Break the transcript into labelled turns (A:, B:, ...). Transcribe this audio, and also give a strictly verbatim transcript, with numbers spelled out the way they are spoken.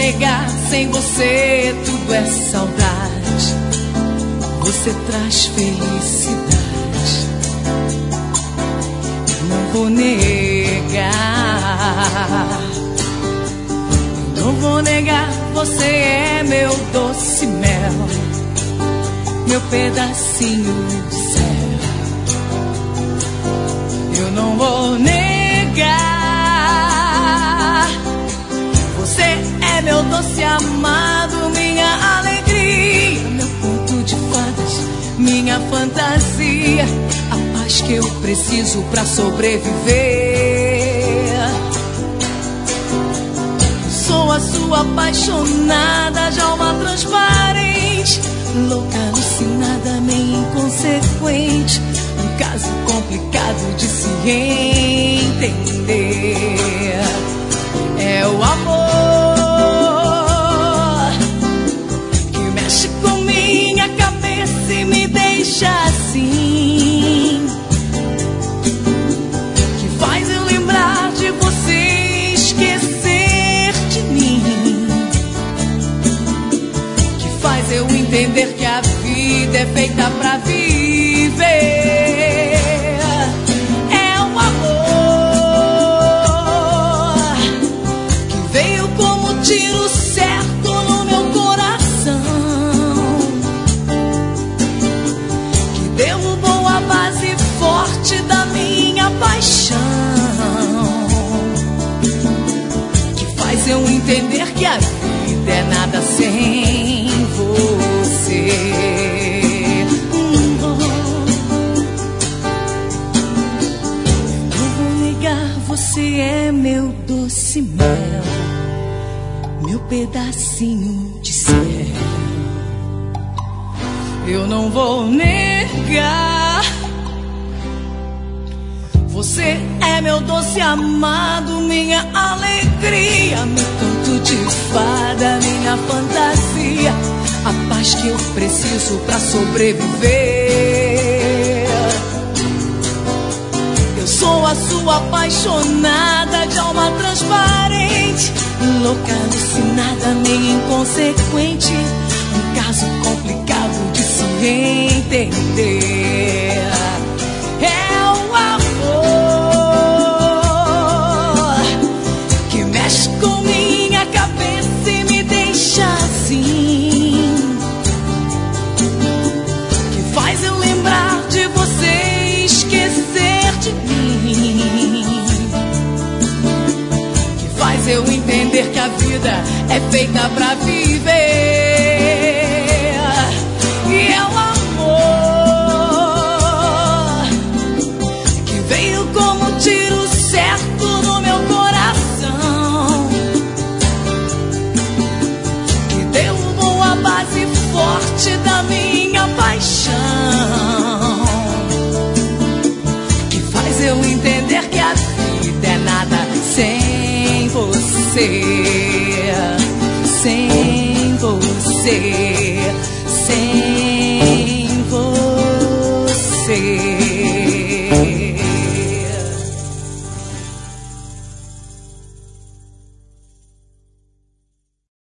A: negar, sem você tudo é saudade. Você traz felicidade. Eu não vou negar. Eu não vou negar, você é meu doce mel, meu pedacinho do céu. Eu não vou negar. Você é meu doce amado, minha alegria, meu conto de fadas, minha fantasia, a paz que eu preciso pra sobreviver. Sou a sua apaixonada, de alma transparente, louca, alucinada, meio inconsequente, um caso complicado de se entender. É o amor que mexe com minha cabeça e me deixa assim, que faz eu lembrar de você e esquecer de mim, que faz eu entender que a vida é feita pra viver. Tiro certo no meu coração, que derrubou a base forte da minha paixão, que faz eu entender que a vida é nada sem você. Hum, oh. Eu não vou negar, você é meu doce mel, meu pedacinho de céu. Eu não vou negar. Você é meu doce amado, minha alegria, meu canto de fada, minha fantasia, a paz que eu preciso pra sobreviver. Eu sou a sua apaixonada, de alma transparente, louca, alucinada, meio inconsequente, um caso complicado de se entender. É o amor que mexe com minha cabeça e me deixa assim, que faz eu lembrar de você e esquecer de mim, que faz eu entender que a vida é feita pra viver. E é o amor que veio como um tiro certo no meu coração, que derrubou a base forte da minha paixão, que faz eu entender que a vida é nada sem você, sem você, sem você.